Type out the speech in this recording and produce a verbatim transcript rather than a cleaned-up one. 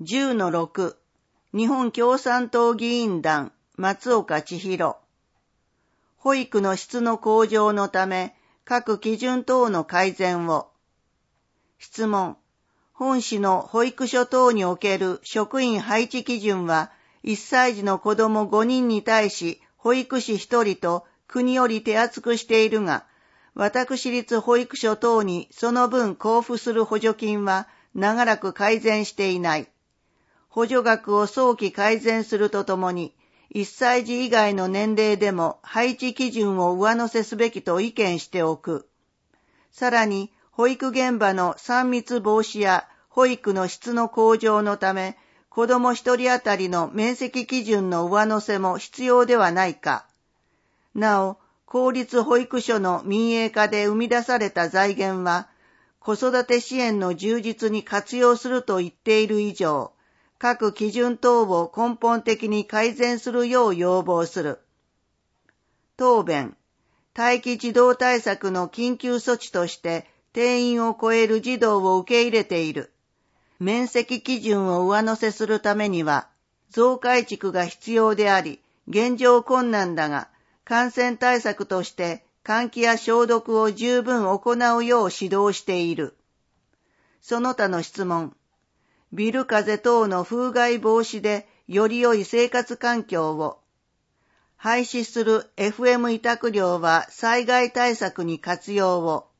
じゅうのろく 日本共産党議員団松岡千尋。保育の質の向上のため各基準等の改善を。質問。本市の保育所等における職員配置基準はいっさい児の子どもごにんに対し保育士ひとりと国より手厚くしているが、私立保育所等にその分交付する補助金は長らく改善していない。補助額を早期改善するとともに、いっさい児以外の年齢でも配置基準を上乗せすべきと意見しておく。さらに、保育現場のさん密防止や保育の質の向上のため、子どもひとり当たりの面積基準の上乗せも必要ではないか。なお、公立保育所の民営化で生み出された財源は、子育て支援の充実に活用すると言っている以上、各基準等を根本的に改善するよう要望する。答弁。待機児童対策の緊急措置として、定員を超える児童を受け入れている。面積基準を上乗せするためには、増改築が必要であり、現状困難だが、感染対策として換気や消毒を十分行うよう指導している。その他の質問。ビル風等の風害防止でより良い生活環境を。廃止する エフエム 委託料は災害対策に活用を。